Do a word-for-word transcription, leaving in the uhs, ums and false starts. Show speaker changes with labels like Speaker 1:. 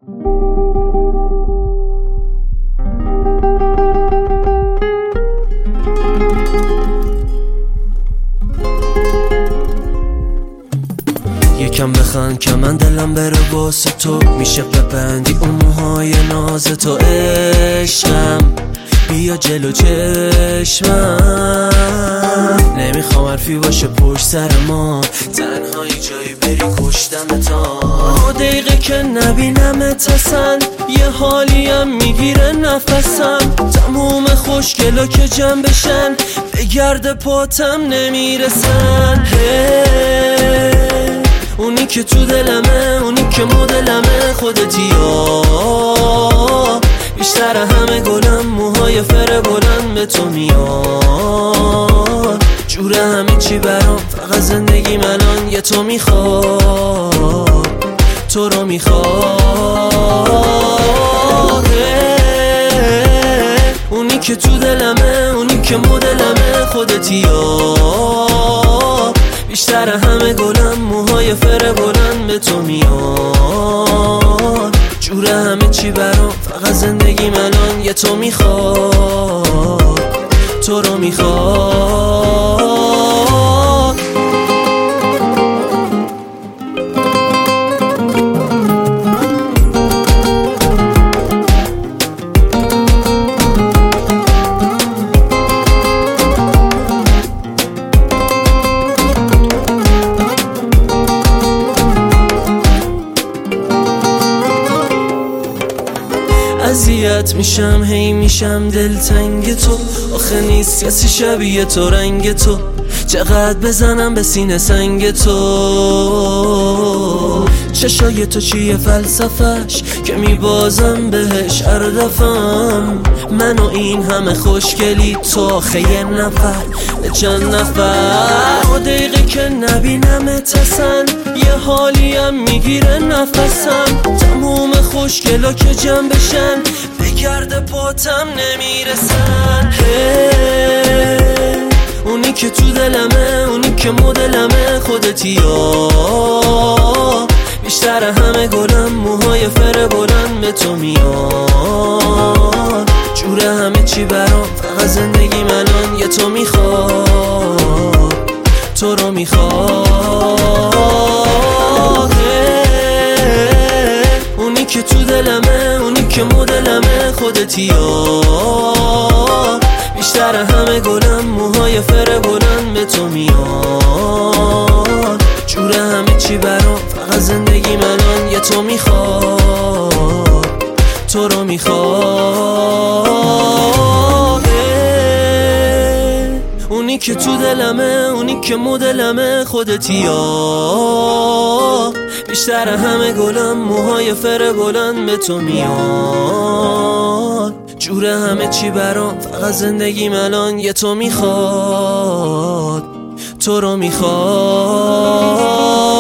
Speaker 1: یکم بخند که من دلم بره واسه تو، میشه ببندی اون موهای ناز تو. عشقم بیا جلو چشمم، نمیخوام حرفی باشه پشت سر ما، تنهایی جایی بری کشتم تا دقیقه که نبینمت اصلا یه حالیم میگیره نفسم. تموم خوشگلا که جمع بشن به گرد پاتم نمیرسن. اونی که تو دلمه، اونی که مدلمه، خودتی یا بیشتر همه گلم، موهای فر بلند به تو میاد. جوره همه چی برام، فقط زندگی الان یه تو میخواد، تو رو میخواد. اونی که تو دلمه، اونی که مدلمه، خودتی یا بیشتر همه گلم، موهای فر بلند به تو میاد. جوره همه چی برام، فقط زندگی الان یه تو میخواد، تو رو میخواد. اذیت میشم هی میشم دلتنگ تو، آخه نیست کسی شبیه تو رنگ تو، چقدر بزنم به سینه سنگ تو. چشای تو چیه فلسفش که میبازم بهش هر دفعم، من و این همه خوشگلی تو، آخه یه نفر به چند نفر. دقیقه که نبینمت اصلا یه حالیم میگیره نفسم. تموم خوشگلا که جمع بشن به گرد پاتم نمیرسن. اونی که تو دلمه، اونی که مدلمه، خودتی یا بیشتر همه گلم، موهای فر بلند به تو میاد. جوره همه چی برام، فقط زندگی الان یه تو میخواد، تو رو میخواد. اونی که تو دلمه، اونی که مدلمه، خودتی یا بیشتر همه گلم، موهای فر بلند به تو میاد. جوره همه چی برام، فقط زندگی الان یه تو میخواد، تو رو میخواد. اونی که تو دلمه، اونی که مدلمه، خودتی یا بیشتر همه گلم، موهای فر بلند به تو میاد. جوره همه چی برام، فقط زندگیم الان یه تو میخواد، تو رو میخواد.